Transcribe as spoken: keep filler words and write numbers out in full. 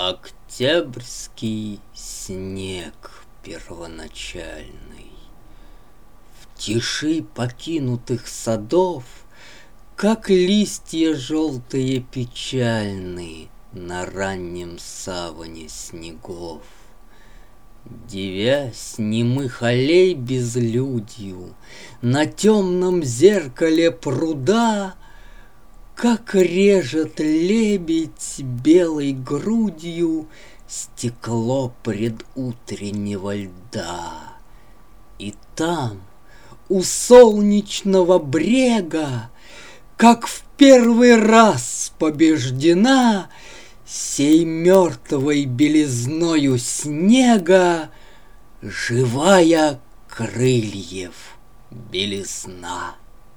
Октябрьский снег первоначальный. В тиши покинутых садов, как листья желтые печальные на раннем саване снегов. Девясь немых аллей безлюдью, на темном зеркале пруда, как режет лебедь белой грудью стекло предутреннего льда. И там, у солнечного брега, как в первый раз побеждена сей мертвой белизною снега живая крыльев белизна.